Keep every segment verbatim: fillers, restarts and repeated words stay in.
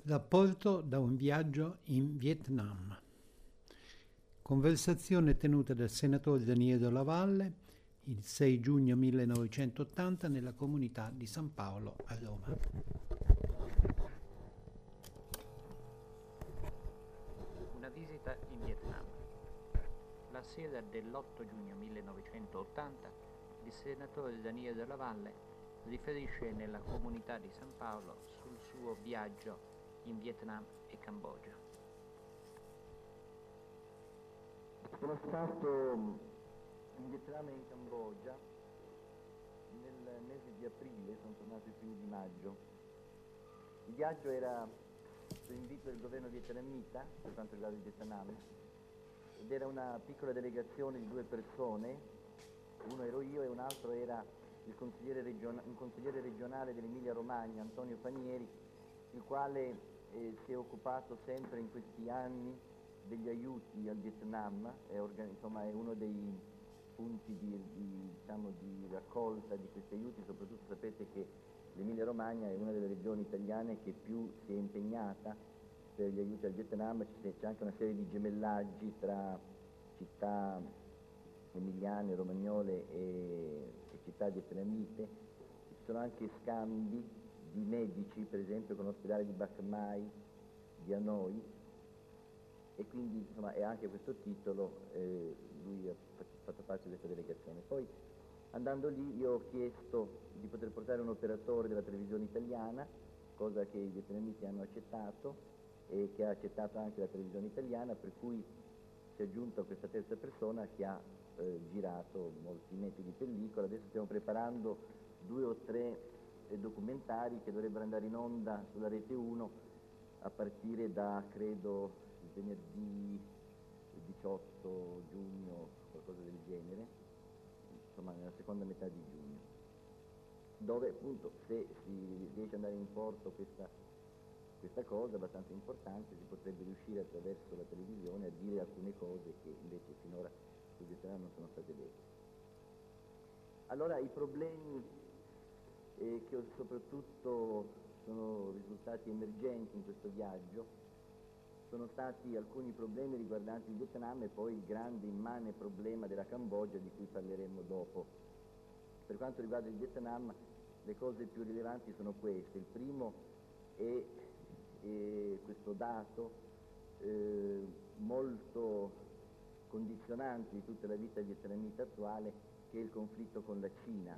Rapporto da un viaggio in Vietnam. Conversazione tenuta dal senatore Daniele Della Valle il sei giugno millenovecentottanta nella comunità di San Paolo a Roma. Una visita in Vietnam. La sera dell'otto giugno millenovecentottanta il senatore Daniele Della Valle riferisce nella comunità di San Paolo sul suo viaggio in Vietnam e Cambogia. Sono stato in Vietnam e in Cambogia nel mese di aprile, sono tornato i primi di maggio. Il viaggio era su invito del governo vietnamita per quanto riguarda il Vietnam ed era una piccola delegazione di due persone, uno ero io e un altro era il consigliere, region- un consigliere regionale dell'Emilia Romagna, Antonio Panieri, il quale eh, si è occupato sempre in questi anni degli aiuti al Vietnam, è, organ- insomma, è uno dei punti di, di, diciamo, di raccolta di questi aiuti. Soprattutto sapete che l'Emilia Romagna è una delle regioni italiane che più si è impegnata per gli aiuti al Vietnam, c'è, c'è anche una serie di gemellaggi tra città emiliane, romagnole e, e città vietnamite. Ci sono anche scambi di medici, per esempio con l'ospedale di Bac Mai di Hanoi, e quindi insomma è anche a questo titolo eh, lui ha fatto parte di questa delegazione. Poi andando lì io ho chiesto di poter portare un operatore della televisione italiana, cosa che i vietnamiti hanno accettato e che ha accettato anche la televisione italiana, per cui si è aggiunto a questa terza persona che ha eh, girato molti metri di pellicola. Adesso stiamo preparando due o tre eh, documentari che dovrebbero andare in onda sulla Rete uno a partire da, credo, il venerdì diciotto giugno, qualcosa del genere, insomma nella seconda metà di giugno, dove appunto se si riesce ad andare in porto questa, questa cosa abbastanza importante si potrebbe riuscire attraverso la televisione a dire alcune cose che invece finora sul Vietnam non sono state dette. Allora i problemi eh, che soprattutto sono risultati emergenti in questo viaggio sono stati alcuni problemi riguardanti il Vietnam e poi il grande immane problema della Cambogia, di cui parleremo dopo. Per quanto riguarda il Vietnam le cose più rilevanti sono queste. Il primo è, è questo dato eh, molto condizionante di tutta la vita vietnamita attuale, che è il conflitto con la Cina,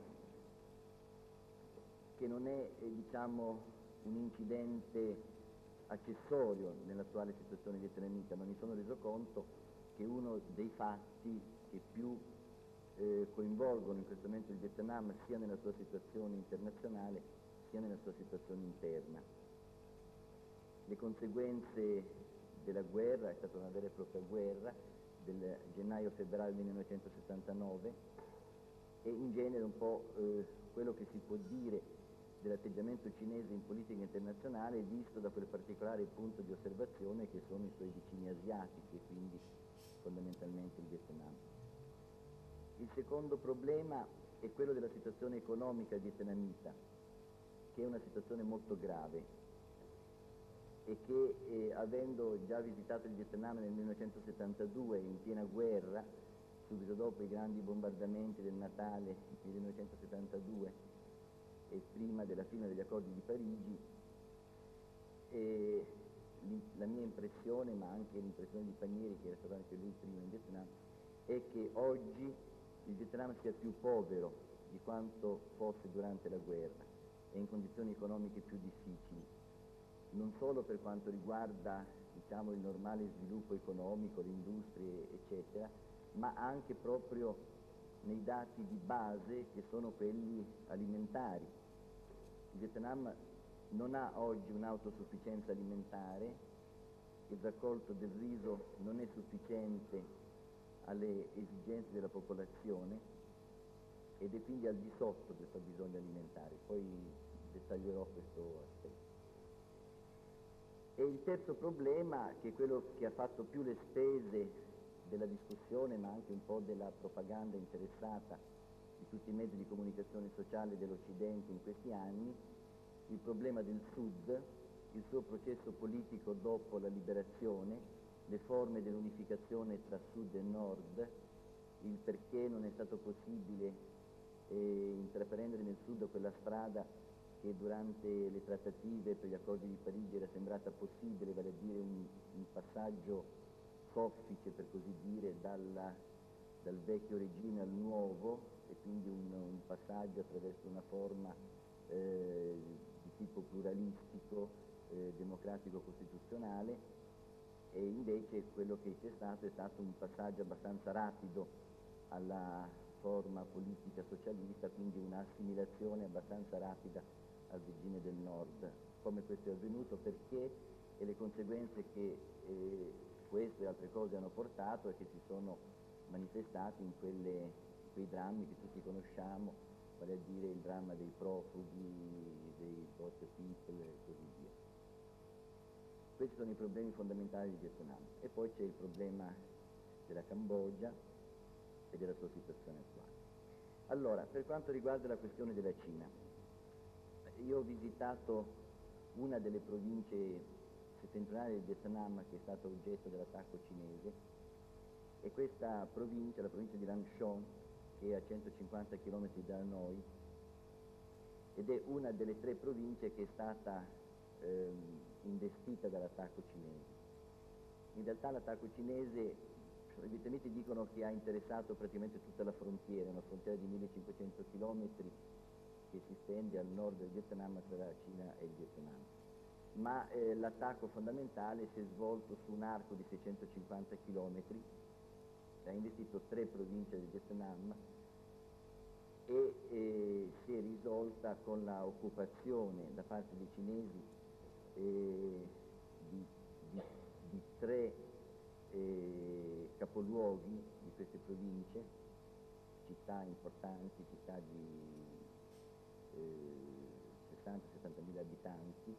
che non è eh, diciamo un incidente accessorio nell'attuale situazione vietnamita, ma mi sono reso conto che uno dei fatti che più eh, coinvolgono in questo momento il Vietnam sia nella sua situazione internazionale sia nella sua situazione interna. Le conseguenze della guerra, è stata una vera e propria guerra del gennaio-febbraio millenovecentosettantanove, e in genere un po' eh, quello che si può dire dell'atteggiamento cinese in politica internazionale visto da quel particolare punto di osservazione che sono i suoi vicini asiatici e quindi fondamentalmente il Vietnam. Il secondo problema è quello della situazione economica vietnamita, che è una situazione molto grave e che eh, avendo già visitato il Vietnam nel millenovecentosettantadue in piena guerra, subito dopo i grandi bombardamenti del Natale millenovecentosettantadue e prima della firma degli accordi di Parigi, e la mia impressione, ma anche l'impressione di Panieri, che era stato anche lui prima in Vietnam, è che oggi il Vietnam sia più povero di quanto fosse durante la guerra e in condizioni economiche più difficili, non solo per quanto riguarda diciamo, il normale sviluppo economico, le industrie eccetera, ma anche proprio nei dati di base che sono quelli alimentari. Il Vietnam non ha oggi un'autosufficienza alimentare, il raccolto del riso non è sufficiente alle esigenze della popolazione ed è quindi al di sotto del fabbisogno alimentare. Poi dettaglierò questo aspetto. E il terzo problema, che è quello che ha fatto più le spese della discussione ma anche un po' della propaganda interessata di tutti i mezzi di comunicazione sociale dell'Occidente in questi anni, il problema del Sud, il suo processo politico dopo la liberazione, le forme dell'unificazione tra sud e nord, il perché non è stato possibile eh, intraprendere nel sud quella strada che durante le trattative per gli accordi di Parigi era sembrata possibile, vale a dire un, un passaggio soffice, per così dire, dalla, dal vecchio regime al nuovo, e quindi un, un passaggio attraverso una forma eh, di tipo pluralistico, eh, democratico costituzionale, e invece quello che c'è stato è stato un passaggio abbastanza rapido alla forma politica socialista, quindi un'assimilazione abbastanza rapida al regime del nord. Come questo è avvenuto, perché e le conseguenze che eh, questo e altre cose hanno portato e che si sono manifestati in quelle, quei drammi che tutti conosciamo, vale a dire il dramma dei profughi, dei boat people e così via. Questi sono i problemi fondamentali di Vietnam. E poi c'è il problema della Cambogia e della sua situazione attuale. Allora, per quanto riguarda la questione della Cina, io ho visitato una delle province settentrionali del Vietnam che è stata oggetto dell'attacco cinese, e questa provincia, la provincia di Lang Son, che è a centocinquanta chilometri da Hanoi, ed è una delle tre province che è stata ehm, investita dall'attacco cinese. In realtà l'attacco cinese, i vietnamiti dicono che ha interessato praticamente tutta la frontiera, una frontiera di millecinquecento chilometri che si stende al nord del Vietnam tra la Cina e il Vietnam. Ma eh, l'attacco fondamentale si è svolto su un arco di seicentocinquanta chilometri, ha investito tre province del Vietnam e eh, si è risolta con la occupazione da parte dei cinesi eh, di, di, di tre eh, capoluoghi di queste province, città importanti, città di sessanta settantamila abitanti,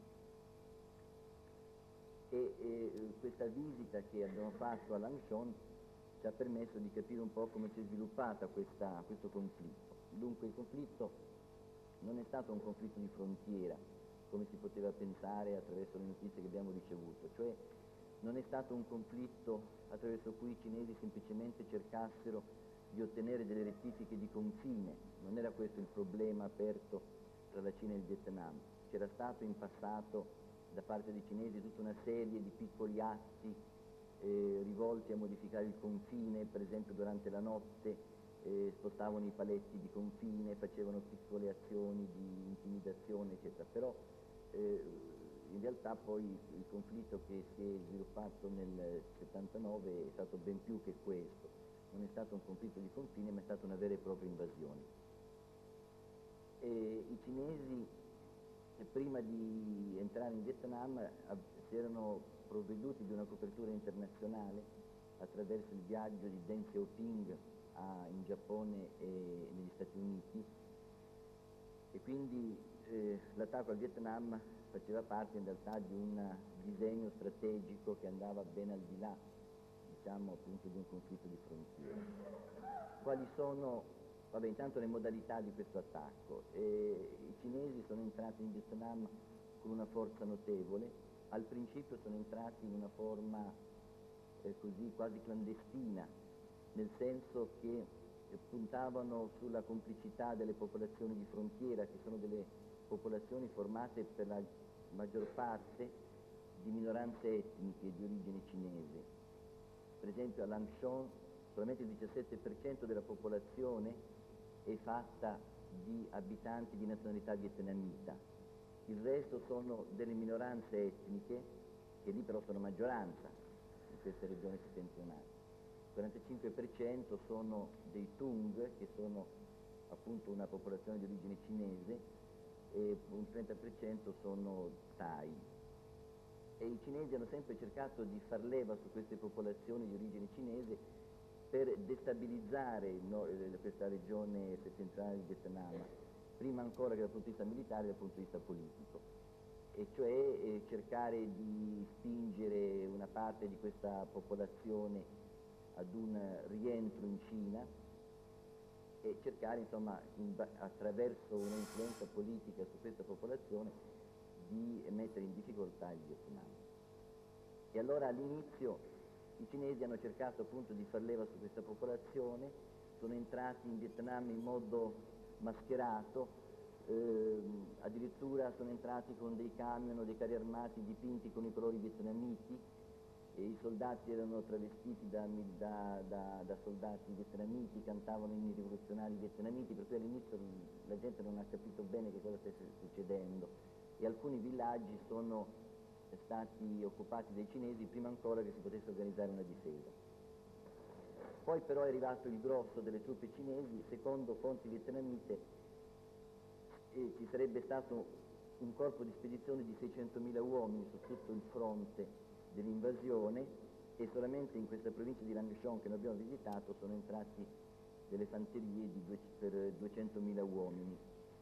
e, e questa visita che abbiamo fatto a Lang Son ci ha permesso di capire un po' come si è sviluppata questa, questo conflitto. Dunque il conflitto non è stato un conflitto di frontiera, come si poteva pensare attraverso le notizie che abbiamo ricevuto, cioè non è stato un conflitto attraverso cui i cinesi semplicemente cercassero di ottenere delle rettifiche di confine. Non era questo il problema aperto tra la Cina e il Vietnam. C'era stato in passato da parte dei cinesi tutta una serie di piccoli atti eh, rivolti a modificare il confine, per esempio durante la notte eh, spostavano i paletti di confine, facevano piccole azioni di intimidazione, eccetera. Però eh, in realtà poi il conflitto che si è sviluppato nel settantanove è stato ben più che questo. Non è stato un conflitto di confine, ma è stata una vera e propria invasione. E i cinesi, prima di entrare in Vietnam, si erano provveduti di una copertura internazionale attraverso il viaggio di Deng Xiaoping a, in Giappone e negli Stati Uniti, e quindi eh, l'attacco al Vietnam faceva parte in realtà di un disegno strategico che andava ben al di là, diciamo appunto, di un conflitto di frontiera. Quali sono, vabbè, intanto le modalità di questo attacco? Eh, I cinesi sono entrati in Vietnam con una forza notevole. Al principio sono entrati in una forma eh, così quasi clandestina, nel senso che eh, puntavano sulla complicità delle popolazioni di frontiera, che sono delle popolazioni formate per la maggior parte di minoranze etniche di origine cinese. Per esempio a Lang Son solamente il diciassette per cento della popolazione è fatta di abitanti di nazionalità vietnamita, il resto sono delle minoranze etniche, che lì però sono maggioranza in queste regioni settentrionali. Il quarantacinque per cento sono dei Tung, che sono appunto una popolazione di origine cinese, e un trenta per cento sono Thai. E i cinesi hanno sempre cercato di far leva su queste popolazioni di origine cinese per destabilizzare il no, questa regione settentrionale del Vietnam, prima ancora che dal punto di vista militare, dal punto di vista politico, e cioè eh, cercare di spingere una parte di questa popolazione ad un rientro in Cina e cercare, insomma, in, attraverso un'influenza politica su questa popolazione, di mettere in difficoltà il Vietnam. E allora all'inizio i cinesi hanno cercato appunto di far leva su questa popolazione, sono entrati in Vietnam in modo mascherato, eh, addirittura sono entrati con dei camion o dei carri armati dipinti con i colori vietnamiti, e i soldati erano travestiti da, da, da, da soldati vietnamiti, cantavano inni rivoluzionari vietnamiti, per cui all'inizio la gente non ha capito bene che cosa stesse succedendo, e alcuni villaggi sono stati occupati dai cinesi prima ancora che si potesse organizzare una difesa. Poi però è arrivato il grosso delle truppe cinesi, secondo fonti vietnamite eh, ci sarebbe stato un corpo di spedizione di seicentomila uomini su tutto il fronte dell'invasione, e solamente in questa provincia di Lang Son che noi abbiamo visitato sono entrati delle fanterie di due, per duecentomila uomini.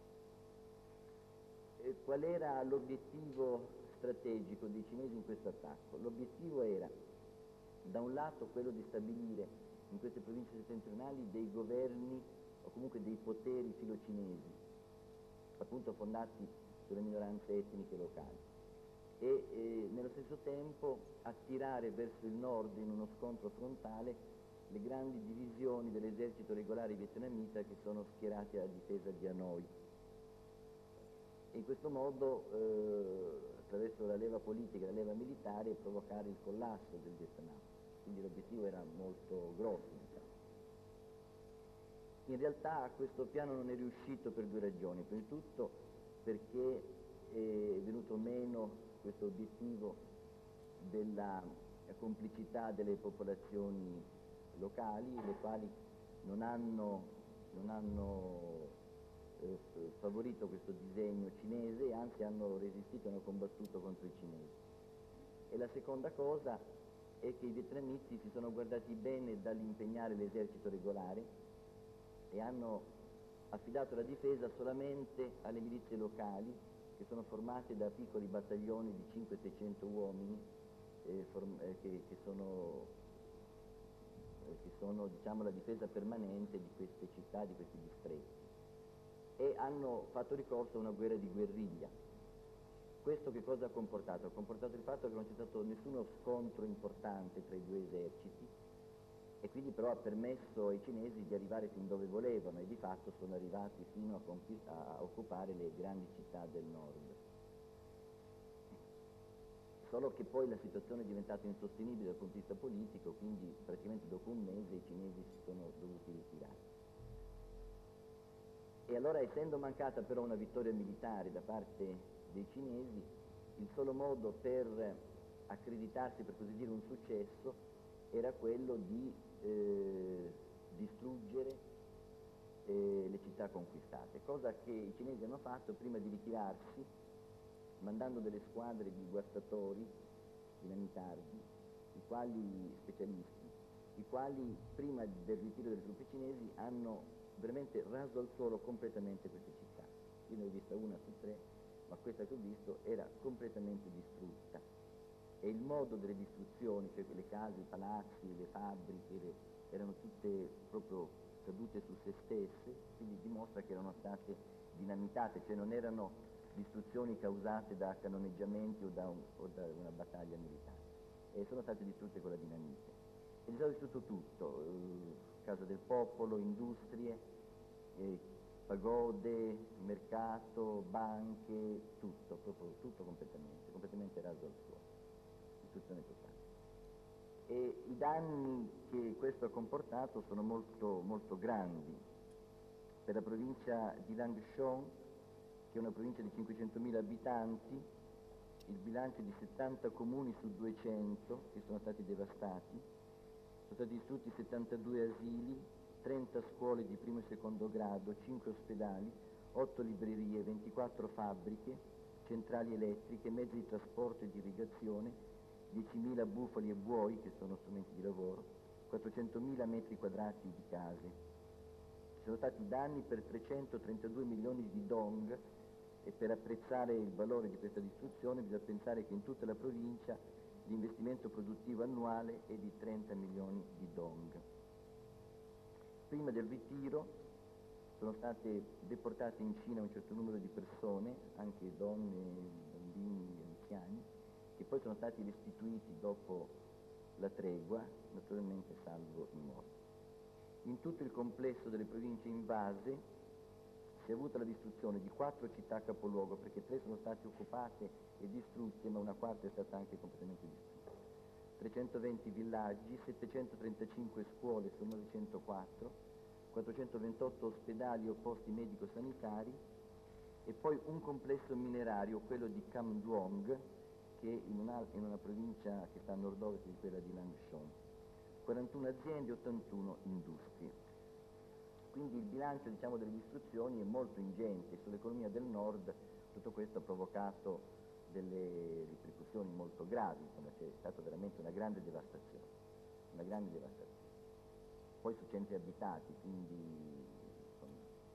E qual era l'obiettivo strategico dei cinesi in questo attacco? L'obiettivo era, da un lato, quello di stabilire in queste province settentrionali dei governi o comunque dei poteri filocinesi, appunto fondati sulle minoranze etniche locali, e eh, nello stesso tempo attirare verso il nord in uno scontro frontale le grandi divisioni dell'esercito regolare vietnamita che sono schierate a difesa di Hanoi. E in questo modo, eh, attraverso la leva politica e la leva militare, provocare il collasso del Vietnam. Quindi l'obiettivo era molto grosso. Diciamo. In realtà questo piano non è riuscito per due ragioni. Prima di tutto perché è venuto meno questo obiettivo della complicità delle popolazioni locali, le quali non hanno, non hanno eh, favorito questo disegno cinese, e anzi hanno resistito e hanno combattuto contro i cinesi. E la seconda cosa è che i vietnamiti si sono guardati bene dall'impegnare l'esercito regolare e hanno affidato la difesa solamente alle milizie locali, che sono formate da piccoli battaglioni di cinquecento seicento uomini eh, form- eh, che, che sono, eh, che sono diciamo, la difesa permanente di queste città, di questi distretti, e hanno fatto ricorso a una guerra di guerriglia. Questo che cosa ha comportato? Ha comportato il fatto che non c'è stato nessuno scontro importante tra i due eserciti, e quindi però ha permesso ai cinesi di arrivare fin dove volevano, e di fatto sono arrivati fino a, conquist- a occupare le grandi città del nord. Solo che poi la situazione è diventata insostenibile dal punto di vista politico, quindi praticamente dopo un mese i cinesi si sono dovuti ritirare. E allora, essendo mancata però una vittoria militare da parte dei cinesi, il solo modo per accreditarsi, per così dire, un successo era quello di eh, distruggere eh, le città conquistate, cosa che i cinesi hanno fatto prima di ritirarsi, mandando delle squadre di guastatori, dinamitardi, i quali specialisti, i quali prima del ritiro delle truppe cinesi hanno veramente raso al suolo completamente queste città. Io ne ho vista una su tre, ma questa che ho visto era completamente distrutta. E il modo delle distruzioni, cioè le case, i palazzi, le fabbriche, le, erano tutte proprio cadute su se stesse, quindi dimostra che erano state dinamitate, cioè non erano distruzioni causate da cannoneggiamenti o da, un, o da una battaglia militare, e sono state distrutte con la dinamite. E è stato distrutto tutto, eh, casa del popolo, industrie, eh, pagode, mercato, banche, tutto, proprio tutto completamente, completamente raso al suolo. Distruzione totale. E i danni che questo ha comportato sono molto, molto grandi. Per la provincia di Lang Son, che è una provincia di cinquecentomila abitanti, il bilancio è di settanta comuni su duecento che sono stati devastati, sono stati distrutti settantadue asili, trenta scuole di primo e secondo grado, cinque ospedali, otto librerie, ventiquattro fabbriche, centrali elettriche, mezzi di trasporto e di irrigazione, diecimila bufali e buoi, che sono strumenti di lavoro, quattrocentomila metri quadrati di case. Ci sono stati danni per trecentotrentadue milioni di dong, e per apprezzare il valore di questa distruzione bisogna pensare che in tutta la provincia l'investimento produttivo annuale è di trenta milioni di dong. Prima del ritiro sono state deportate in Cina un certo numero di persone, anche donne, bambini, confini veneziani, che poi sono stati restituiti dopo la tregua, naturalmente salvo i morti. In tutto il complesso delle province invase si è avuta la distruzione di quattro città capoluogo, perché tre sono state occupate e distrutte, ma una quarta è stata anche completamente distrutta. trecentoventi villaggi, settecentotrentacinque scuole su novecentoquattro, quattrocentoventotto ospedali o posti medico-sanitari e poi un complesso minerario, quello di Cam Duong, che è in una, in una provincia che sta a nord-ovest di quella di Langshon. quarantuno aziende, ottantuno industrie. Quindi il bilancio, diciamo, delle distruzioni è molto ingente. Sull'economia del nord tutto questo ha provocato delle ripercussioni molto gravi, insomma c'è stata veramente una grande devastazione, una grande devastazione. Poi su centri abitati, quindi insomma.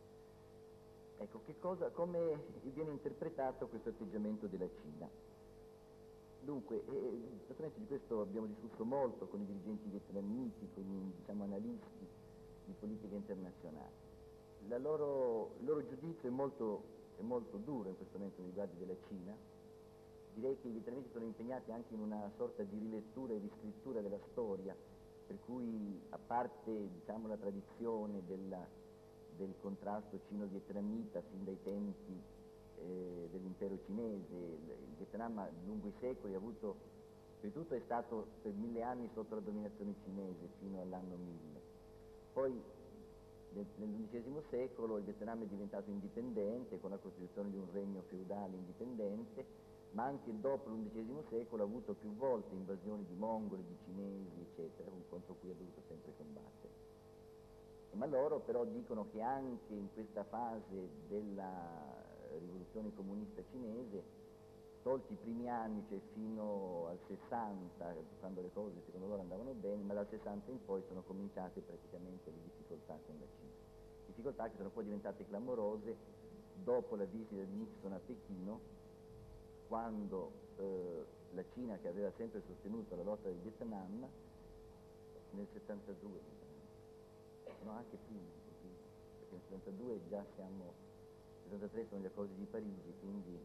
Ecco, che cosa, come viene interpretato questo atteggiamento della Cina? Dunque, eh, naturalmente di questo abbiamo discusso molto con i dirigenti vietnamiti, con i, diciamo, analisti di politica internazionale. La loro, il loro giudizio è molto, è molto duro in questo momento nei riguardi della Cina. Direi che i vietnamiti sono impegnati anche in una sorta di rilettura e riscrittura della storia, per cui, a parte, diciamo, la tradizione della, del contrasto cino-vietnamita fin dai tempi eh, dell'impero cinese, il, il Vietnam lungo i secoli ha avuto, per tutto è stato per mille anni sotto la dominazione cinese fino all'anno mille. Poi nell'undicesimo secolo il Vietnam è diventato indipendente con la costituzione di un regno feudale indipendente, ma anche dopo l'undicesimo secolo ha avuto più volte invasioni di mongoli, di cinesi, eccetera, contro cui ha dovuto sempre combattere. Ma loro però dicono che anche in questa fase della rivoluzione comunista cinese, tolti i primi anni, cioè fino al sessanta, quando le cose secondo loro andavano bene, ma dal sessanta in poi sono cominciate praticamente le difficoltà con la Cina. Difficoltà che sono poi diventate clamorose dopo la visita di Nixon a Pechino, quando eh, la Cina, che aveva sempre sostenuto la lotta del Vietnam, nel settantadue, no, anche prima, perché nel settantadue già siamo, nel settantatré sono gli accordi di Parigi, quindi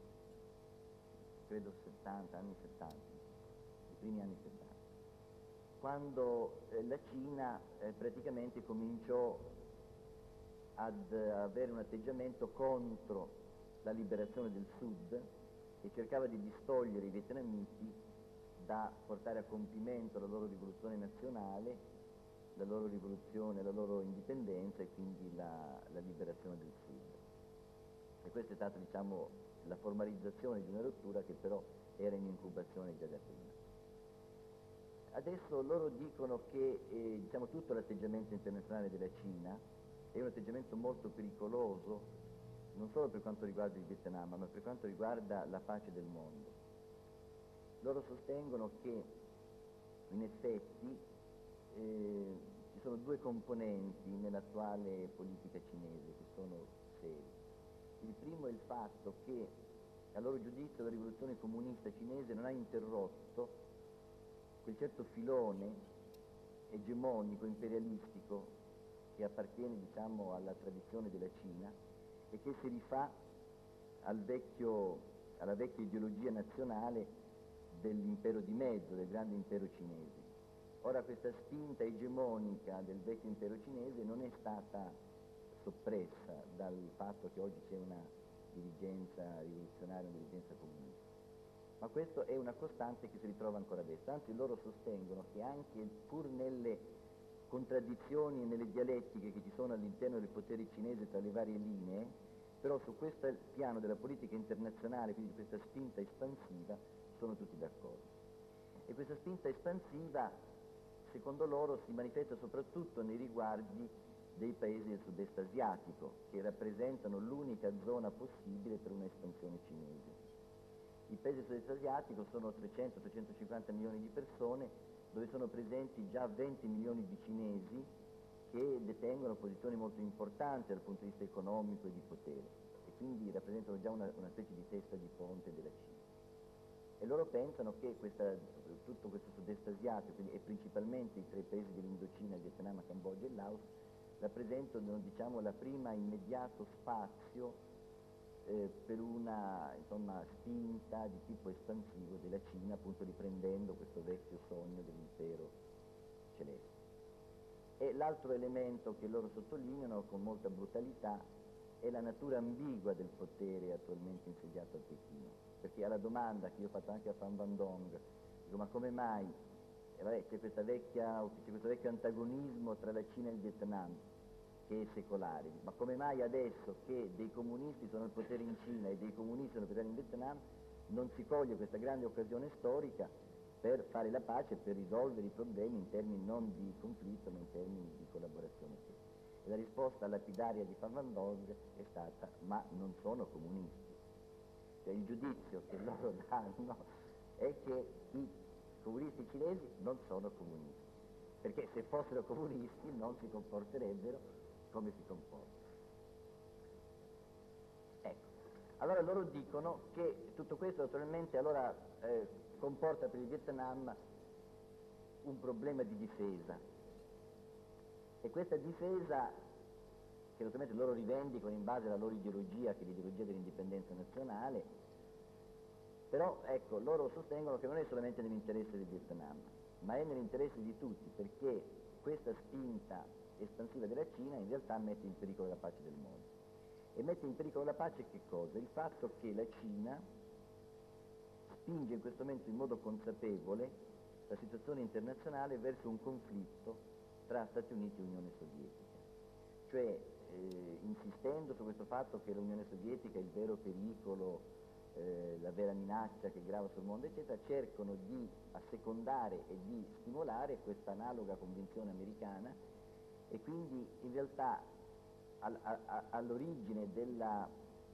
credo settanta, anni settanta, i primi anni settanta, quando eh, la Cina eh, praticamente cominciò ad eh, avere un atteggiamento contro la liberazione del Sud e cercava di distogliere i vietnamiti da portare a compimento la loro rivoluzione nazionale, la loro rivoluzione, la loro indipendenza e quindi la, la liberazione del Sud. E questa è stata, diciamo, la formalizzazione di una rottura che però era in incubazione già da prima. Adesso loro dicono che eh, diciamo, tutto l'atteggiamento internazionale della Cina è un atteggiamento molto pericoloso, non solo per quanto riguarda il Vietnam, ma per quanto riguarda la pace del mondo. Loro sostengono che in effetti eh, ci sono due componenti nell'attuale politica cinese che sono seri. Il primo è il fatto che, a loro giudizio, la rivoluzione comunista cinese non ha interrotto quel certo filone egemonico, imperialistico, che appartiene, diciamo, alla tradizione della Cina e che si rifà al vecchio, alla vecchia ideologia nazionale dell'impero di mezzo, del grande impero cinese. Ora questa spinta egemonica del vecchio impero cinese non è stata soppressa dal fatto che oggi c'è una dirigenza rivoluzionaria, una dirigenza comunista. Ma questo è una costante che si ritrova ancora adesso. Anzi, loro sostengono che anche pur nelle contraddizioni e nelle dialettiche che ci sono all'interno del potere cinese tra le varie linee, però su questo piano della politica internazionale, quindi questa spinta espansiva, sono tutti d'accordo. E questa spinta espansiva, secondo loro, si manifesta soprattutto nei riguardi dei paesi del sud-est asiatico, che rappresentano l'unica zona possibile per una espansione cinese. I paesi del sud-est asiatico sono trecento trecentocinquanta milioni di persone, dove sono presenti già venti milioni di cinesi che detengono posizioni molto importanti dal punto di vista economico e di potere, e quindi rappresentano già una, una specie di testa di ponte della Cina. E loro pensano che questa, tutto questo sud-est asiatico, quindi, e principalmente i tre paesi dell'Indocina, il Vietnam, Cambogia e Laos, rappresentano, diciamo, la prima immediato spazio eh, per una insomma, spinta di tipo espansivo della Cina, appunto riprendendo questo vecchio sogno dell'impero celeste. E l'altro elemento che loro sottolineano con molta brutalità è la natura ambigua del potere attualmente insediato a Pechino, perché alla domanda che io ho fatto anche a Pham Van Dong, dico, ma come mai eh, vabbè, c'è, questa vecchia, c'è questo vecchio antagonismo tra la Cina e il Vietnam che è secolare, ma come mai adesso che dei comunisti sono al potere in Cina e dei comunisti sono al potere in Vietnam non si coglie questa grande occasione storica per fare la pace e per risolvere i problemi in termini non di conflitto ma in termini di collaborazione stessa? E la risposta lapidaria di Pham Van Dong è stata: ma non sono comunisti. Cioè, il giudizio che loro danno è che i comunisti cinesi non sono comunisti, perché se fossero comunisti non si comporterebbero come si comportano. Ecco, allora loro dicono che tutto questo naturalmente allora eh, comporta per il Vietnam un problema di difesa, e questa difesa, che naturalmente loro rivendicano in base alla loro ideologia, che è l'ideologia dell'indipendenza nazionale, però ecco, loro sostengono che non è solamente nell'interesse del Vietnam, ma è nell'interesse di tutti, perché questa spinta espansiva della Cina in realtà mette in pericolo la pace del mondo. E mette in pericolo la pace che cosa? Il fatto che la Cina spinge in questo momento in modo consapevole la situazione internazionale verso un conflitto tra Stati Uniti e Unione Sovietica, cioè eh, insistendo su questo fatto che l'Unione Sovietica è il vero pericolo, eh, la vera minaccia che grava sul mondo, eccetera, cercano di assecondare e di stimolare questa analoga convinzione americana, e quindi in realtà al, a, all'origine della,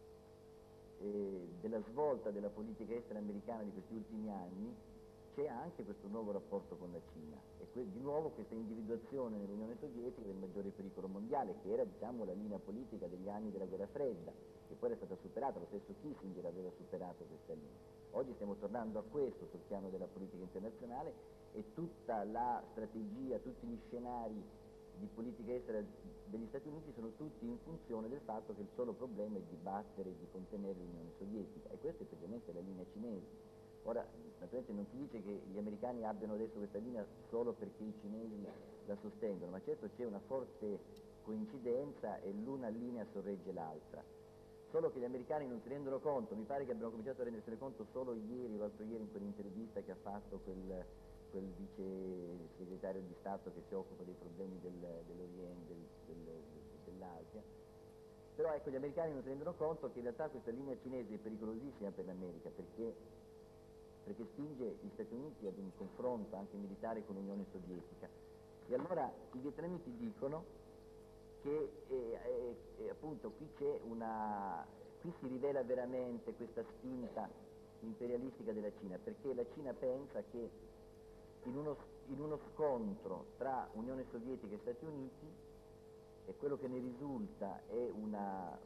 eh, della svolta della politica estera americana di questi ultimi anni c'è anche questo nuovo rapporto con la Cina, e que- di nuovo questa individuazione nell'Unione Sovietica del maggiore pericolo mondiale, che era diciamo la linea politica degli anni della guerra fredda, che poi era stata superata, lo stesso Kissinger aveva superato questa linea. Oggi stiamo tornando a questo sul piano della politica internazionale, e tutta la strategia, tutti gli scenari di politica estera degli Stati Uniti sono tutti in funzione del fatto che il solo problema è di battere e di contenere l'Unione Sovietica, e questa è praticamente la linea cinese. Ora, naturalmente non si dice che gli americani abbiano adesso questa linea solo perché i cinesi la sostengono, ma certo c'è una forte coincidenza e l'una linea sorregge l'altra. Solo che gli americani non si rendono conto, mi pare che abbiano cominciato a rendersene conto solo ieri o l'altro ieri in quell'intervista che ha fatto quel, quel vice segretario di Stato che si occupa dei problemi del, dell'Oriente, del, del, dell'Asia. Però ecco, gli americani non si rendono conto che in realtà questa linea cinese è pericolosissima per l'America, perché perché spinge gli Stati Uniti ad un confronto anche militare con l'Unione Sovietica. E allora i vietnamiti dicono che eh, eh, eh, appunto qui c'è una, qui si rivela veramente questa spinta imperialistica della Cina, perché la Cina pensa che in uno, in uno scontro tra Unione Sovietica e Stati Uniti, e quello che ne risulta è una,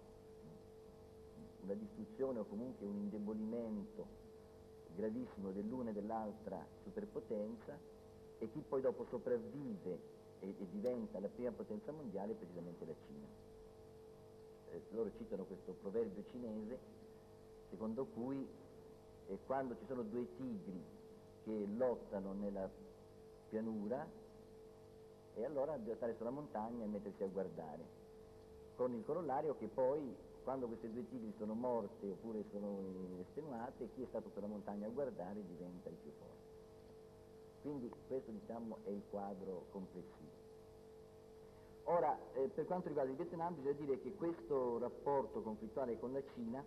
una distruzione o comunque un indebolimento gravissimo dell'una e dell'altra superpotenza, e chi poi dopo sopravvive e, e diventa la prima potenza mondiale è precisamente la Cina. Eh, loro citano questo proverbio cinese secondo cui eh, quando ci sono due tigri che lottano nella pianura, e allora bisogna stare sulla montagna e mettersi a guardare, con il corollario che poi quando queste due tigri sono morte oppure sono estenuate, chi è stato sulla montagna a guardare diventa il più forte. Quindi questo diciamo è il quadro complessivo. Ora, eh, per quanto riguarda il Vietnam, bisogna dire che questo rapporto conflittuale con la Cina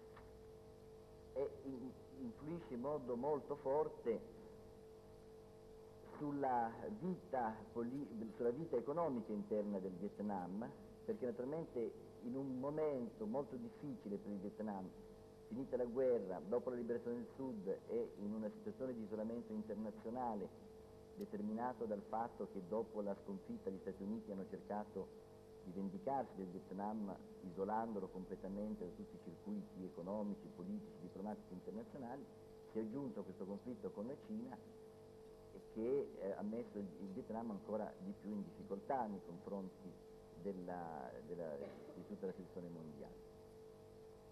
è, in, influisce in modo molto forte sulla vita, poli- sulla vita economica interna del Vietnam, perché naturalmente in un momento molto difficile per il Vietnam, finita la guerra, dopo la liberazione del Sud, e in una situazione di isolamento internazionale determinato dal fatto che dopo la sconfitta gli Stati Uniti hanno cercato di vendicarsi del Vietnam isolandolo completamente da tutti i circuiti economici, politici, diplomatici internazionali, si è aggiunto questo conflitto con la Cina che eh, ha messo il, il Vietnam ancora di più in difficoltà nei confronti della, della, di tutta la situazione mondiale.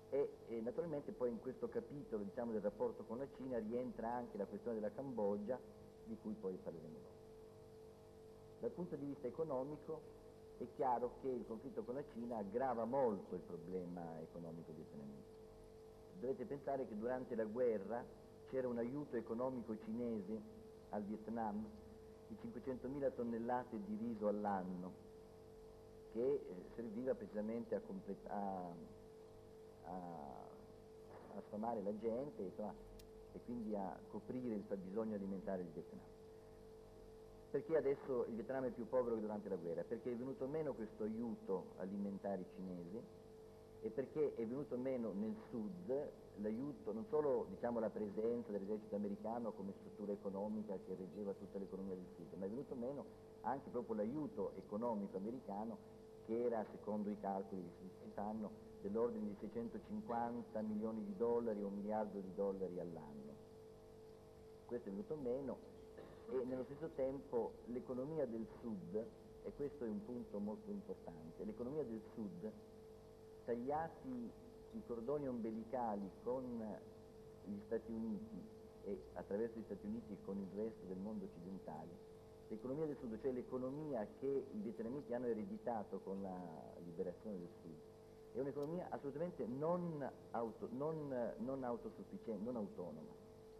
E, e naturalmente poi in questo capitolo, diciamo, del rapporto con la Cina rientra anche la questione della Cambogia, di cui poi parleremo dopo. Dal punto di vista economico è chiaro che il conflitto con la Cina aggrava molto il problema economico vietnamita. Dovete pensare che durante la guerra c'era un aiuto economico cinese al Vietnam di cinquecentomila tonnellate di riso all'anno, che eh, serviva precisamente a, a, a, a sfamare la gente, insomma, e quindi a coprire il fabbisogno alimentare del Vietnam. Perché adesso il Vietnam è più povero che durante la guerra? Perché è venuto meno questo aiuto alimentare cinese, e perché è venuto meno nel sud l'aiuto, non solo, diciamo, la presenza dell'esercito americano come struttura economica che reggeva tutta l'economia del sud, ma è venuto meno anche proprio l'aiuto economico americano, che era, secondo i calcoli che si fanno, dell'ordine di seicentocinquanta milioni di dollari o un miliardo di dollari all'anno. Questo è venuto meno, e nello stesso tempo l'economia del sud, e questo è un punto molto importante, l'economia del sud, tagliati i cordoni ombelicali con gli Stati Uniti e attraverso gli Stati Uniti e con il resto del mondo occidentale, l'economia del sud, cioè l'economia che i vietnamiti hanno ereditato con la liberazione del sud, è un'economia assolutamente non, auto, non, non autosufficiente, non autonoma,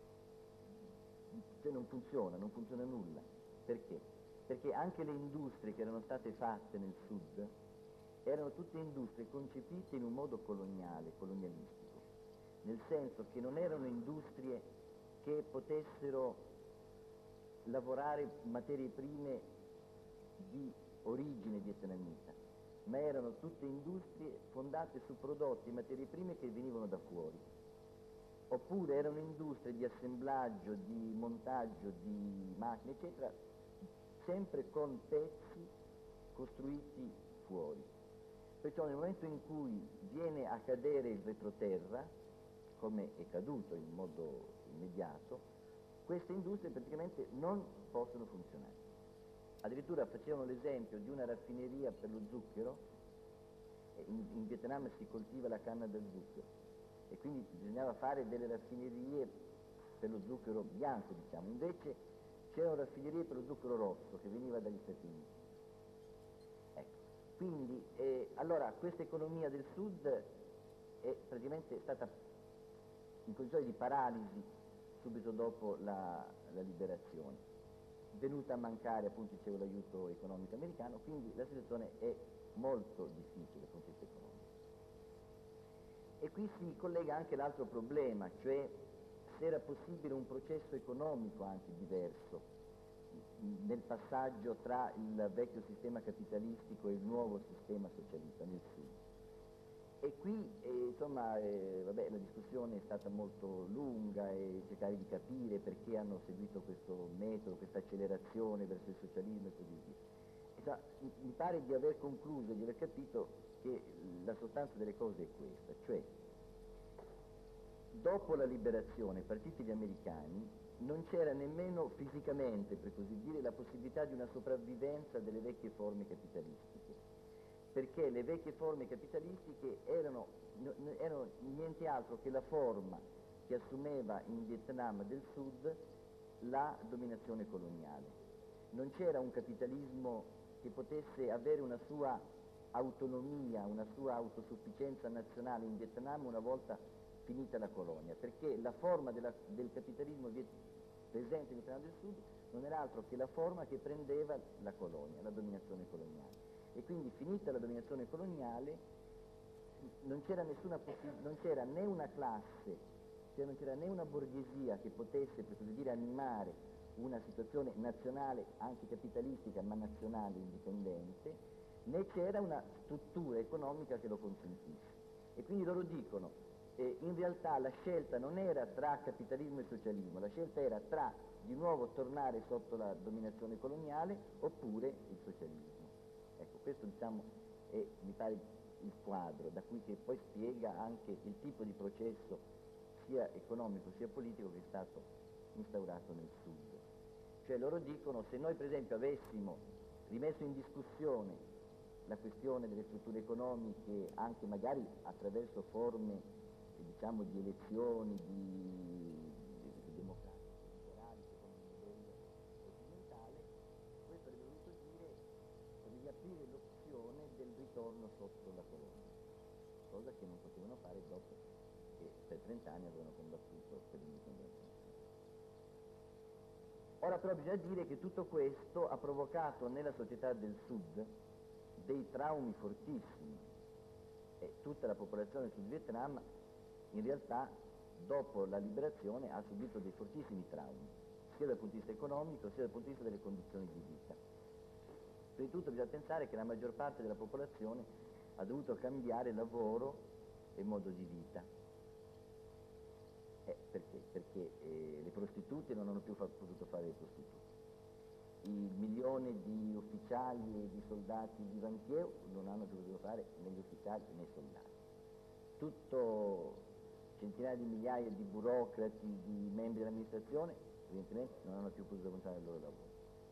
cioè non funziona, non funziona nulla. Perché? Perché anche le industrie che erano state fatte nel sud erano tutte industrie concepite in un modo coloniale, colonialistico, nel senso che non erano industrie che potessero lavorare materie prime di origine vietnamita, ma erano tutte industrie fondate su prodotti e materie prime che venivano da fuori, oppure erano industrie di assemblaggio, di montaggio di macchine, eccetera, sempre con pezzi costruiti fuori. Perciò nel momento in cui viene a cadere il retroterra, come è caduto in modo immediato, queste industrie praticamente non possono funzionare. Addirittura facevano l'esempio di una raffineria per lo zucchero. In, in Vietnam si coltiva la canna del zucchero e quindi bisognava fare delle raffinerie per lo zucchero bianco, diciamo. Invece c'erano raffinerie per lo zucchero rosso che veniva dagli Stati Uniti. Quindi, eh, allora, questa economia del sud è praticamente stata in condizione di paralisi subito dopo la, la liberazione, venuta a mancare, appunto, dicevo, l'aiuto economico americano, quindi la situazione è molto difficile dal punto di vista economico. E qui si collega anche l'altro problema, cioè se era possibile un processo economico anche diverso nel passaggio tra il vecchio sistema capitalistico e il nuovo sistema socialista nel sud. E qui eh, insomma eh, vabbè, la discussione è stata molto lunga e cercare di capire perché hanno seguito questo metodo, questa accelerazione verso il socialismo e così via. Insomma, mi pare di aver concluso, di aver capito che la sostanza delle cose è questa, cioè dopo la liberazione, partiti gli americani, non c'era nemmeno fisicamente, per così dire, la possibilità di una sopravvivenza delle vecchie forme capitalistiche, perché le vecchie forme capitalistiche erano, erano niente altro che la forma che assumeva in Vietnam del Sud la dominazione coloniale. Non c'era un capitalismo che potesse avere una sua autonomia, una sua autosufficienza nazionale in Vietnam una volta finita la colonia, perché la forma della, del capitalismo presente in Vietnam del Sud non era altro che la forma che prendeva la colonia, la dominazione coloniale. E quindi, finita la dominazione coloniale, non c'era nessuna possi- non c'era né una classe, cioè non c'era né una borghesia che potesse, per così dire, animare una situazione nazionale, anche capitalistica, ma nazionale, indipendente, né c'era una struttura economica che lo consentisse. E quindi loro dicono, Eh, in realtà la scelta non era tra capitalismo e socialismo, la scelta era tra di nuovo tornare sotto la dominazione coloniale oppure il socialismo. Ecco, questo, diciamo, è, mi pare, il quadro da cui che poi spiega anche il tipo di processo sia economico sia politico che è stato instaurato nel Sud. Cioè loro dicono, se noi per esempio avessimo rimesso in discussione la questione delle strutture economiche, anche magari attraverso forme, diciamo, di elezioni, di, di, di democratiche, elettorali, secondo il modello occidentale, questo avrebbe voluto dire riaprire l'opzione del ritorno sotto la colonia, cosa che non potevano fare dopo che per trent'anni avevano combattuto per l'indipendenza. Ora però bisogna dire che tutto questo ha provocato nella società del Sud dei traumi fortissimi e tutta la popolazione del Sud Vietnam in realtà dopo la liberazione ha subito dei fortissimi traumi, sia dal punto di vista economico sia dal punto di vista delle condizioni di vita. Prima di tutto bisogna pensare che la maggior parte della popolazione ha dovuto cambiare lavoro e modo di vita. Eh, perché? Perché eh, le prostitute non hanno più fa- potuto fare le prostitute. Il milione di ufficiali e di soldati di Vantieu non hanno più potuto fare né gli ufficiali né i soldati. Tutto centinaia di migliaia di burocrati, di membri dell'amministrazione, evidentemente non hanno più potuto continuare il loro lavoro.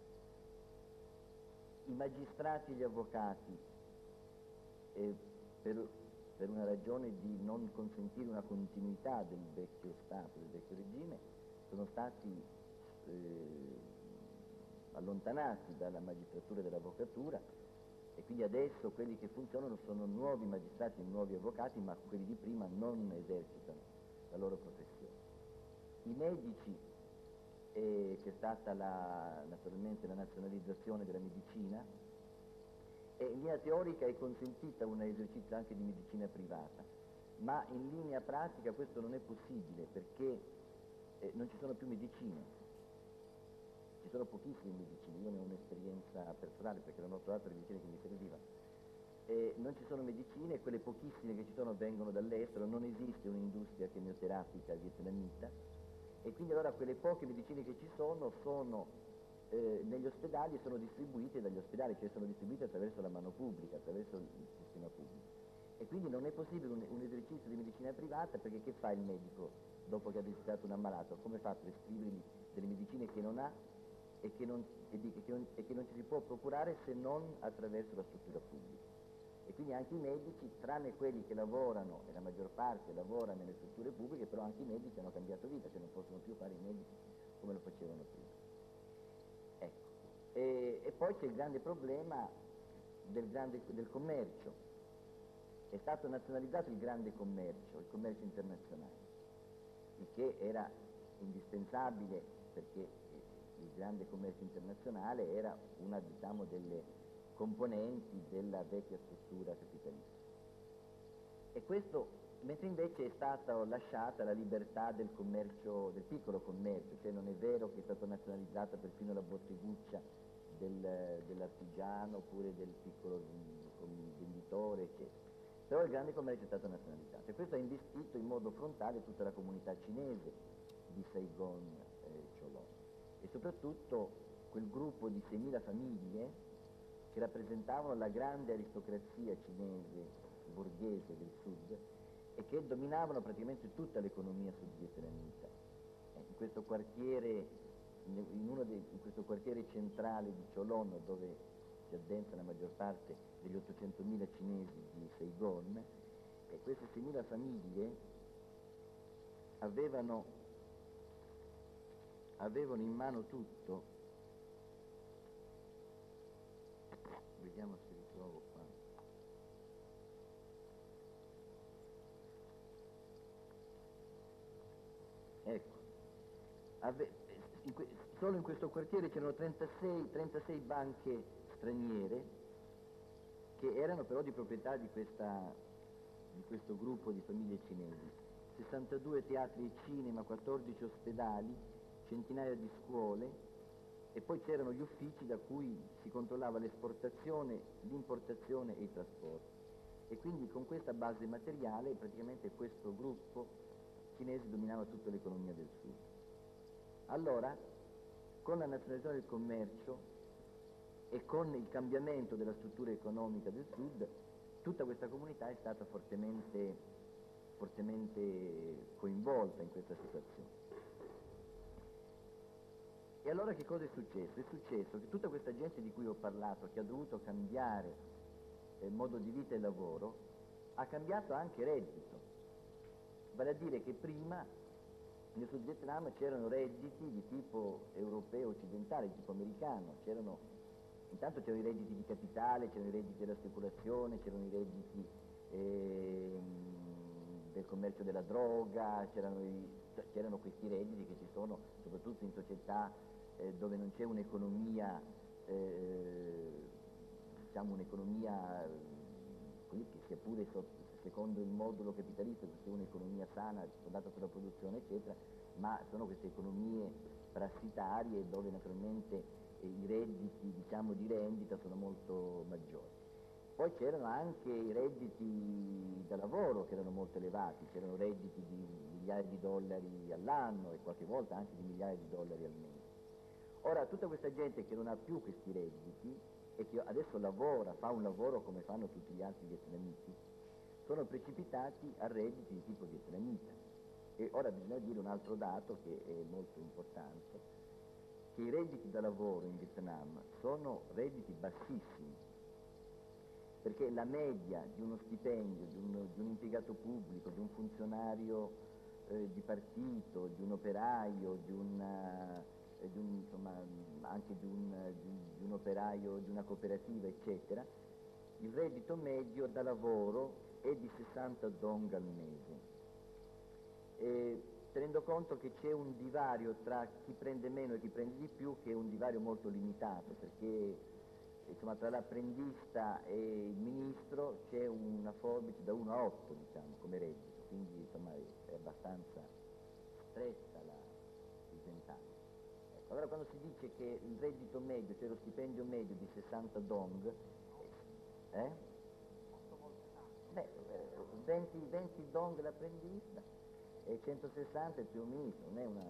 I magistrati e gli avvocati, eh, per, per una ragione di non consentire una continuità del vecchio Stato, del vecchio regime, sono stati eh, allontanati dalla magistratura e dall'avvocatura e quindi adesso quelli che funzionano sono nuovi magistrati e nuovi avvocati, ma quelli di prima non esercitano la loro professione. I medici, eh, c'è stata la, naturalmente la nazionalizzazione della medicina e in linea teorica è consentita un esercizio anche di medicina privata, ma in linea pratica questo non è possibile perché eh, non ci sono più medicine. Ci sono pochissime medicine, io ne ho un'esperienza personale perché non ho trovato le medicine che mi servivano. E non ci sono medicine e quelle pochissime che ci sono vengono dall'estero, non esiste un'industria chemioterapica vietnamita e quindi allora quelle poche medicine che ci sono sono eh, negli ospedali e sono distribuite dagli ospedali, cioè sono distribuite attraverso la mano pubblica, attraverso il sistema pubblico. E quindi non è possibile un, un esercizio di medicina privata perché che fa il medico dopo che ha visitato un ammalato? Come fa a prescrivergli delle medicine che non ha e che non, e, di, e, che non, e che non ci si può procurare se non attraverso la struttura pubblica. E quindi anche i medici, tranne quelli che lavorano, e la maggior parte lavora nelle strutture pubbliche, però anche i medici hanno cambiato vita, cioè non possono più fare i medici come lo facevano prima. Ecco. E, e poi c'è il grande problema del, grande, del commercio. È stato nazionalizzato il grande commercio, il commercio internazionale, il che era indispensabile perché il grande commercio internazionale era una, diciamo, delle componenti della vecchia struttura capitalista. E questo, mentre invece è stata lasciata la libertà del commercio, del piccolo commercio, cioè non è vero che è stata nazionalizzata perfino la botteguccia del, dell'artigiano oppure del piccolo venditore, eccetera. Però il grande commercio è stato nazionalizzato e questo ha investito in modo frontale tutta la comunità cinese di Saigon e Cholon. E soprattutto quel gruppo di seimila famiglie che rappresentavano la grande aristocrazia cinese borghese del sud e che dominavano praticamente tutta l'economia sud-vietnamita. Eh, in questo quartiere, in, uno dei, in questo quartiere centrale di Cholon, dove si addensa la maggior parte degli ottocentomila cinesi di Saigon, e queste seimila famiglie avevano avevano in mano tutto. Vediamo se ritrovo qua. Ecco, Ave, in que, solo in questo quartiere c'erano trentasei, trentasei banche straniere che erano però di proprietà di, questa, di questo gruppo di famiglie cinesi, sessantadue teatri e cinema, quattordici ospedali, centinaia di scuole e poi c'erano gli uffici da cui si controllava l'esportazione, l'importazione e i trasporti. E quindi con questa base materiale praticamente questo gruppo cinese dominava tutta l'economia del sud. Allora, con la nazionalizzazione del commercio e con il cambiamento della struttura economica del sud, tutta questa comunità è stata fortemente, fortemente coinvolta in questa situazione. E allora che cosa è successo? È successo che tutta questa gente di cui ho parlato, che ha dovuto cambiare eh, modo di vita e lavoro, ha cambiato anche reddito. Vale a dire che prima nel Sud Vietnam c'erano redditi di tipo europeo occidentale, di tipo americano, c'erano, intanto c'erano i redditi di capitale, c'erano i redditi della speculazione, c'erano i redditi eh, del commercio della droga, c'erano, i, c'erano questi redditi che ci sono soprattutto in società eh, dove non c'è un'economia, eh, diciamo un'economia che sia pure sotto, secondo il modulo capitalista, che sia un'economia sana, fondata sulla produzione, eccetera, ma sono queste economie parassitarie dove naturalmente eh, i redditi, diciamo, di rendita sono molto maggiori. Poi c'erano anche i redditi da lavoro che erano molto elevati, c'erano redditi di migliaia di dollari all'anno e qualche volta anche di migliaia di dollari al mese. Ora, tutta questa gente che non ha più questi redditi e che adesso lavora, fa un lavoro come fanno tutti gli altri vietnamiti, sono precipitati a redditi di tipo vietnamita. E ora bisogna dire un altro dato che è molto importante, che i redditi da lavoro in Vietnam sono redditi bassissimi, perché la media di uno stipendio, di un, di un impiegato pubblico, di un funzionario eh, di partito, di un operaio, di un, eh, di un, insomma, anche di un, di, un, di un operaio di una cooperativa, eccetera, il reddito medio da lavoro è di sessanta dong al mese. E, tenendo conto che c'è un divario tra chi prende meno e chi prende di più, che è un divario molto limitato, perché insomma, tra l'apprendista e il ministro c'è una forbice da uno a otto, diciamo, come reddito, quindi insomma è abbastanza stretta la, il ventaglio. Ecco, allora quando si dice che il reddito medio, cioè lo stipendio medio di sessanta dong, eh? Beh, venti, venti dong l'apprendista e centosessanta il primo ministro, non è una...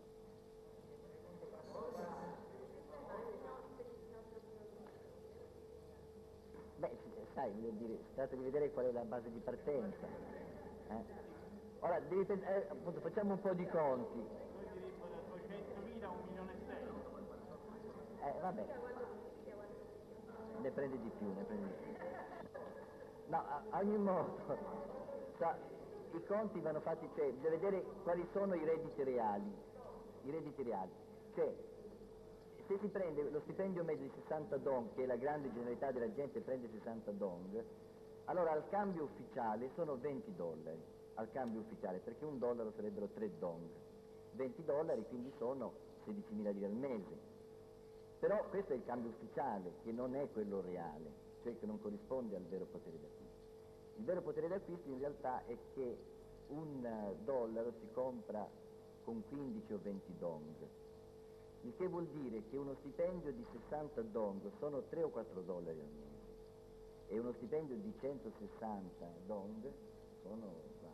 Beh, sai, voglio dire, si tratta di vedere qual è la base di partenza. Eh? Ora, devi pensare, eh, appunto, facciamo un po' di conti. duecentomila a un milione e sei. Eh, vabbè. Ne prende di più, ne prende di più. No, a, a ogni modo, sa, i conti vanno fatti, cioè, bisogna vedere quali sono i redditi reali. I redditi reali. Cioè, se si prende lo stipendio medio di sessanta dong, che la grande generalità della gente prende sessanta dong, allora al cambio ufficiale sono venti dollari, al cambio ufficiale, perché un dollaro sarebbero tre dong. venti dollari quindi sono sedicimila lire al mese. Però questo è il cambio ufficiale, che non è quello reale, cioè che non corrisponde al vero potere d'acquisto. Il vero potere d'acquisto in realtà è che un dollaro si compra con quindici o venti dong, il che vuol dire che uno stipendio di sessanta dong sono tre o quattro dollari al mese e uno stipendio di centosessanta dong sono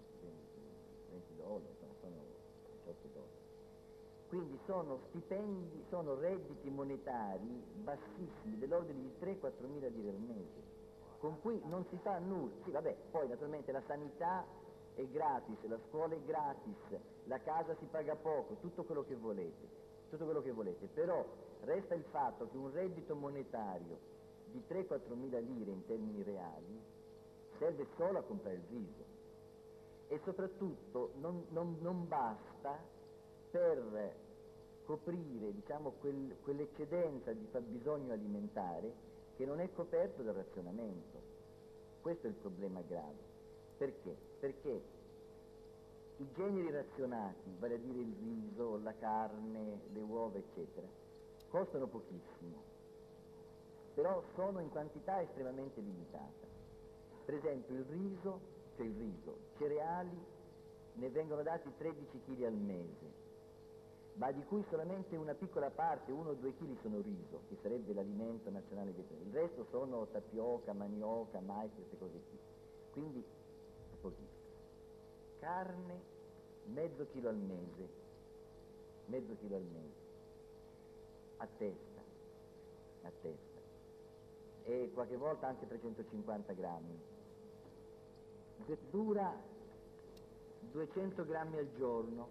venti dollari, sono diciotto dollari. Quindi sono stipendi, sono redditi monetari bassissimi, dell'ordine di tre quattro mila lire al mese, con cui non si fa nulla. Sì, vabbè, poi naturalmente la sanità è gratis, la scuola è gratis, la casa si paga poco, tutto quello che volete. tutto quello che volete, però resta il fatto che un reddito monetario di tre quattro mila lire in termini reali serve solo a comprare il riso e soprattutto non, non, non basta per coprire, diciamo, quel, quell'eccedenza di fabbisogno alimentare che non è coperto dal razionamento. Questo è il problema grave. Perché? Perché i generi razionati, vale a dire il riso, la carne, le uova, eccetera, costano pochissimo, però sono in quantità estremamente limitata. Per esempio il riso, cioè il riso, cereali, ne vengono dati tredici chili al mese, ma di cui solamente una piccola parte, uno o due chili sono riso, che sarebbe l'alimento nazionale vietnamita. Il resto sono tapioca, manioca, mais, queste cose qui. Quindi è pochissimo. Carne, mezzo chilo al mese, mezzo chilo al mese, a testa, a testa, e qualche volta anche trecentocinquanta grammi. Verdura, duecento grammi al giorno,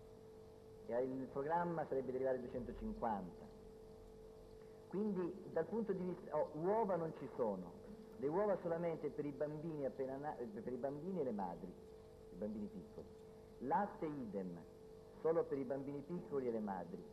e il programma sarebbe di arrivare a duecentocinquanta. Quindi dal punto di vista, oh, uova non ci sono, le uova solamente per i bambini appena na- per i bambini e le madri, i bambini piccoli. Latte idem, solo per i bambini piccoli e le madri.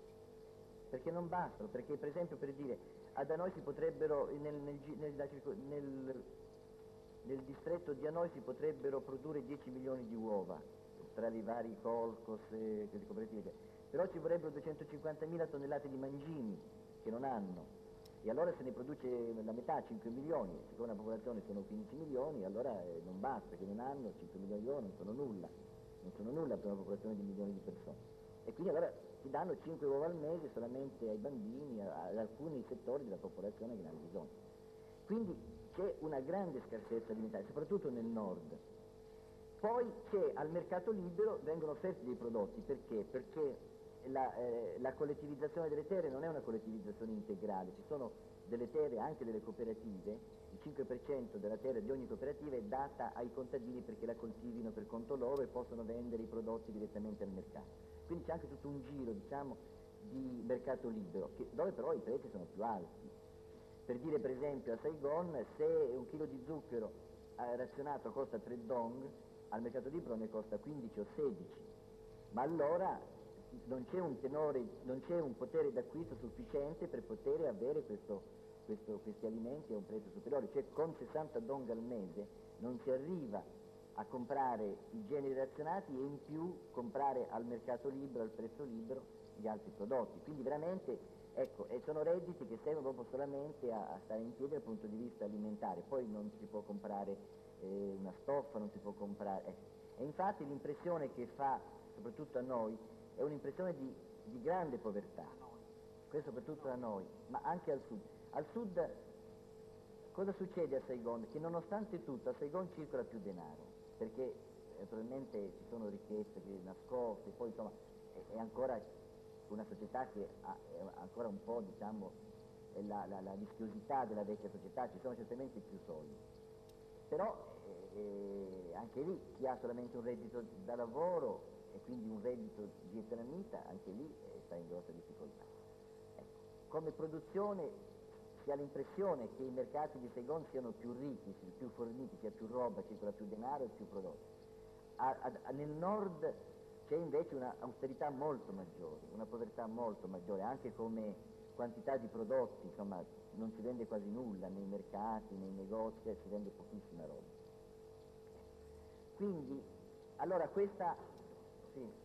Perché non bastano, perché per esempio per dire, ah, da noi si potrebbero, nel, nel, nel, nel, nel distretto di Hanoi si potrebbero produrre dieci milioni di uova, tra i vari colcos e le cooperative, però ci vorrebbero duecentocinquantamila tonnellate di mangimi che non hanno. E allora se ne produce la metà, cinque milioni, siccome la popolazione sono quindici milioni, allora eh, non basta, che non hanno cinque milioni di euro, non sono nulla, non sono nulla per una popolazione di milioni di persone. E quindi allora si danno cinque uova al mese solamente ai bambini, a- ad alcuni settori della popolazione che ne hanno bisogno. Quindi c'è una grande scarsezza alimentare, soprattutto nel nord. Poi c'è al mercato libero, vengono offerti dei prodotti, perché? Perché la, eh, la collettivizzazione delle terre non è una collettivizzazione integrale, ci sono delle terre, anche delle cooperative, il cinque per cento della terra di ogni cooperativa è data ai contadini perché la coltivino per conto loro e possono vendere i prodotti direttamente al mercato. Quindi c'è anche tutto un giro, diciamo, di mercato libero, che, dove però i prezzi sono più alti. Per dire per esempio a Saigon, se un chilo di zucchero eh, razionato costa tre dong, al mercato libero ne costa quindici o sedici, ma allora non c'è un tenore, non c'è un potere d'acquisto sufficiente per poter avere questo, questo, questi alimenti a un prezzo superiore, cioè con sessanta dong al mese non si arriva a comprare i generi razionati e in più comprare al mercato libero, al prezzo libero, gli altri prodotti. Quindi veramente, ecco, e sono redditi che servono proprio solamente a, a stare in piedi dal punto di vista alimentare, poi non si può comprare eh, una stoffa, non si può comprare... Ecco. E infatti l'impressione che fa, soprattutto a noi, è un'impressione di, di grande povertà, questo soprattutto a noi, ma anche al sud. Al sud cosa succede a Saigon? Che nonostante tutto a Saigon circola più denaro, perché naturalmente ci sono ricchezze che nascoste, poi insomma è, è ancora una società che ha è ancora un po', diciamo, è la, la, la vischiosità della vecchia società, ci sono certamente più soldi, però eh, anche lì chi ha solamente un reddito da lavoro e quindi un reddito vietnamita, anche lì eh, sta in grossa difficoltà. Ecco. Come produzione si ha l'impressione che i mercati di Saigon siano più ricchi, più forniti, sia più roba, circola più denaro e più prodotti. A, a, nel nord c'è invece una austerità molto maggiore, una povertà molto maggiore, anche come quantità di prodotti, insomma non si vende quasi nulla nei mercati, nei negozi, si vende pochissima roba. Quindi, allora questa... Sì. Eh,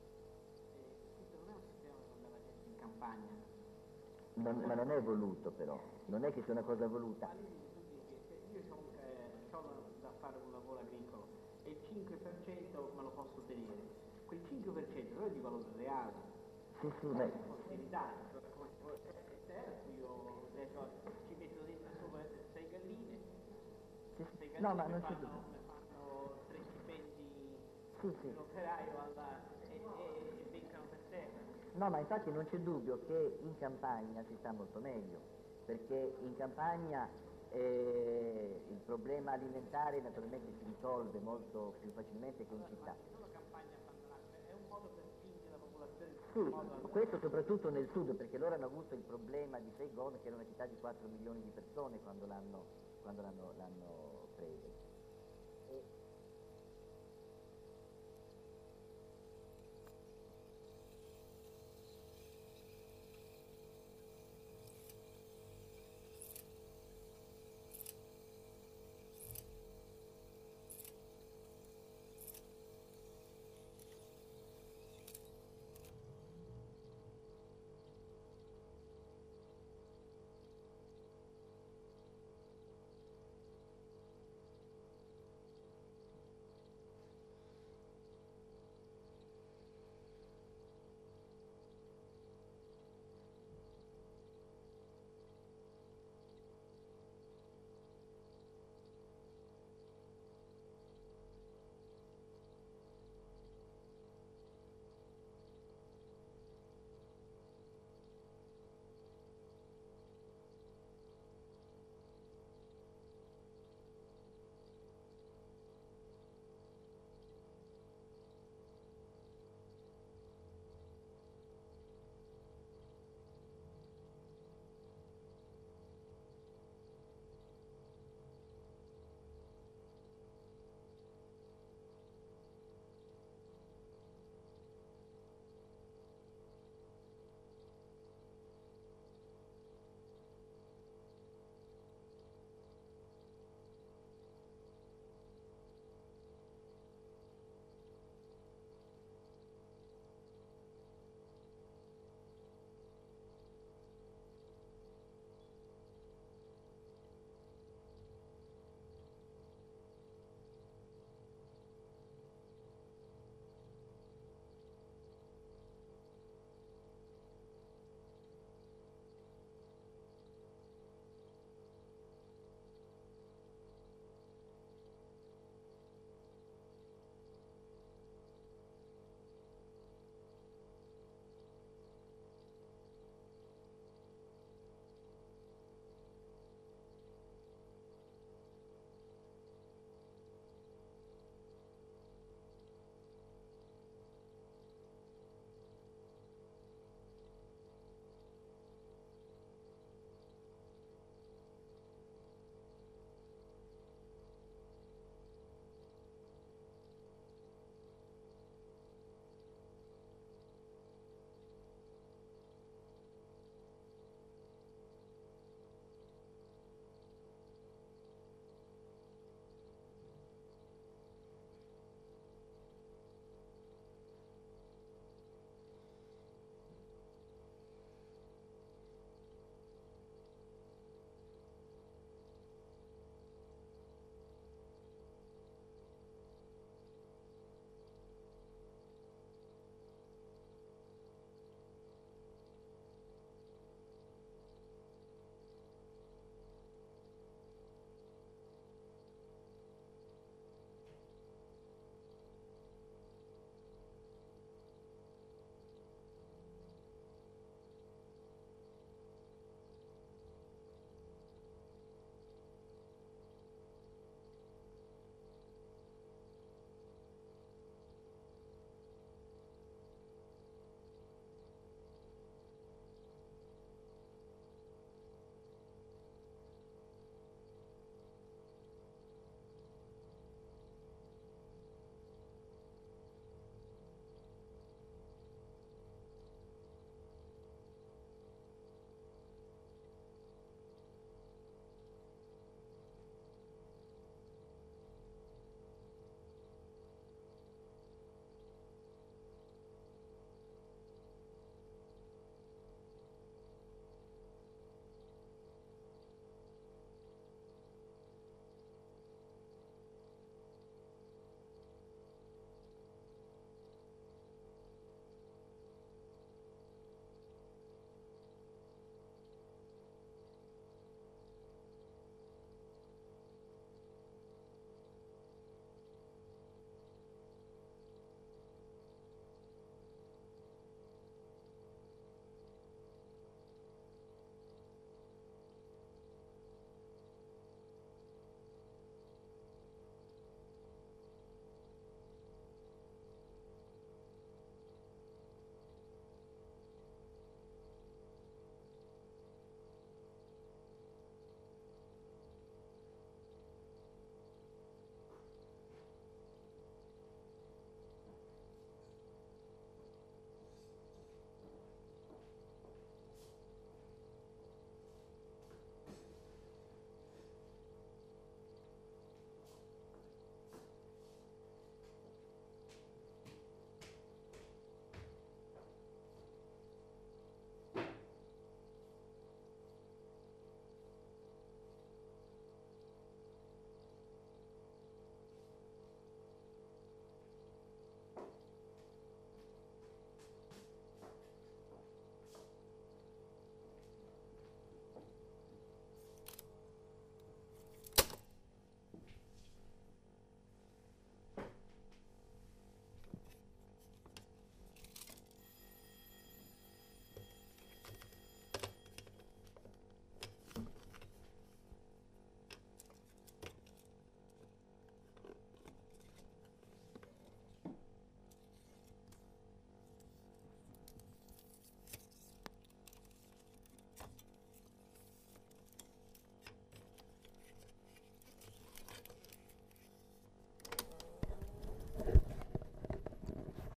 questo non è un sistema che andava gente in campagna. Non, ma non è voluto però, non è che sia una cosa voluta. Ma lì tu dici che se io ho eh, da fare un lavoro agricolo e il cinque per cento me lo posso tenere, quel cinque per cento non è di valore reale, Sì, sì, è ma... di possibilità, come se fosse terra, io adesso ci metto dentro sopra sei galline, Sì, sei sì. galline No, ma mi non c'è fanno, dubbio. mi fanno tre stipendi Sì, sì. di un operaio alla, e, e, e beccano per terra. No, ma infatti non c'è dubbio che in campagna si sta molto meglio, perché in campagna eh, il problema alimentare naturalmente si risolve molto più facilmente che in città. Solo campagna abbandonata, è un modo per spingere la popolazione in Sì, questo modo a... questo soprattutto nel sud, perché loro hanno avuto il problema di Saigon, che era una città di quattro milioni di persone quando l'hanno, quando l'hanno, l'hanno presa.